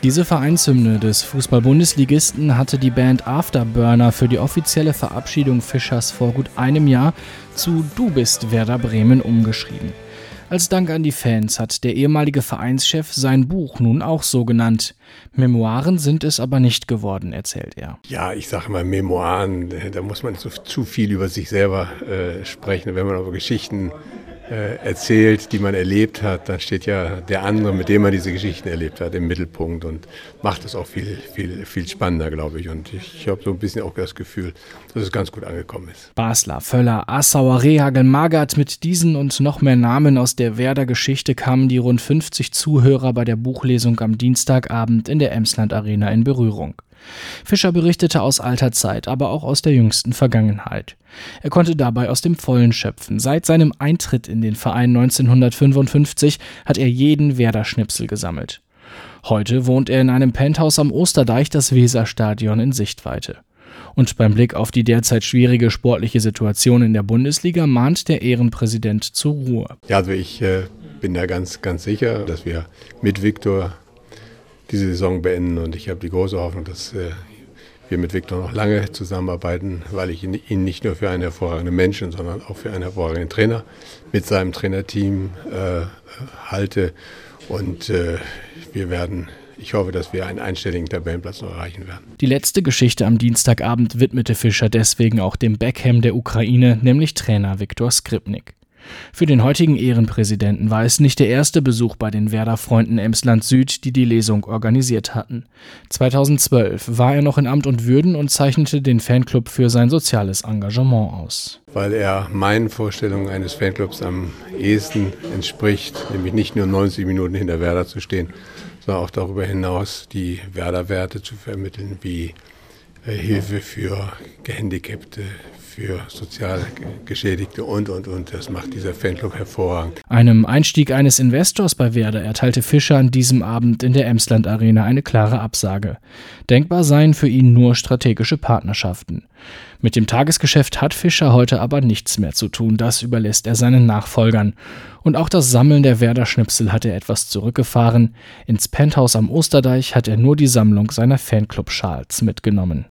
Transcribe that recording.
Diese Vereinshymne des Fußball-Bundesligisten hatte die Band Afterburner für die offizielle Verabschiedung Fischers vor gut einem Jahr zu „Du bist Werder Bremen" umgeschrieben. Als Dank an die Fans hat der ehemalige Vereinschef sein Buch nun auch so genannt. Memoiren sind es aber nicht geworden, erzählt er. Ja, ich sage mal Memoiren, da muss man zu viel über sich selber sprechen. Wenn man aber Geschichten erzählt, die man erlebt hat, dann steht ja der andere, mit dem man diese Geschichten erlebt hat, im Mittelpunkt und macht es auch viel spannender, glaube ich. Und ich habe so ein bisschen auch das Gefühl, dass es ganz gut angekommen ist. Basler, Völler, Assauer, Rehagel, Magath, mit diesen und noch mehr Namen aus der Werder-Geschichte kamen die rund 50 Zuhörer bei der Buchlesung am Dienstagabend in der Emsland Arena in Berührung. Fischer berichtete aus alter Zeit, aber auch aus der jüngsten Vergangenheit. Er konnte dabei aus dem Vollen schöpfen. Seit seinem Eintritt in den Verein 1955 hat er jeden Werder-Schnipsel gesammelt. Heute wohnt er in einem Penthouse am Osterdeich, das Weserstadion in Sichtweite. Und beim Blick auf die derzeit schwierige sportliche Situation in der Bundesliga mahnt der Ehrenpräsident zur Ruhe. Ja, also ich bin da ganz sicher, dass wir mit Viktor diese Saison beenden, und ich habe die große Hoffnung, dass wir mit Viktor noch lange zusammenarbeiten, weil ich ihn nicht nur für einen hervorragenden Menschen, sondern auch für einen hervorragenden Trainer mit seinem Trainerteam halte, und ich hoffe, dass wir einen einstelligen Tabellenplatz noch erreichen werden. Die letzte Geschichte am Dienstagabend widmete Fischer deswegen auch dem Beckham der Ukraine, nämlich Trainer Viktor Skripnik. Für den heutigen Ehrenpräsidenten war es nicht der erste Besuch bei den Werder-Freunden Emsland Süd, die die Lesung organisiert hatten. 2012 war er noch in Amt und Würden und zeichnete den Fanclub für sein soziales Engagement aus. Weil er meinen Vorstellungen eines Fanclubs am ehesten entspricht, nämlich nicht nur 90 Minuten hinter Werder zu stehen, sondern auch darüber hinaus die Werder-Werte zu vermitteln, wie Hilfe für Gehandicapte, für sozial Geschädigte und. Das macht dieser Fanclub hervorragend. Einem Einstieg eines Investors bei Werder erteilte Fischer an diesem Abend in der Emsland Arena eine klare Absage. Denkbar seien für ihn nur strategische Partnerschaften. Mit dem Tagesgeschäft hat Fischer heute aber nichts mehr zu tun, das überlässt er seinen Nachfolgern. Und auch das Sammeln der Werder-Schnipsel hat er etwas zurückgefahren. Ins Penthouse am Osterdeich hat er nur die Sammlung seiner Fanclub-Schals mitgenommen.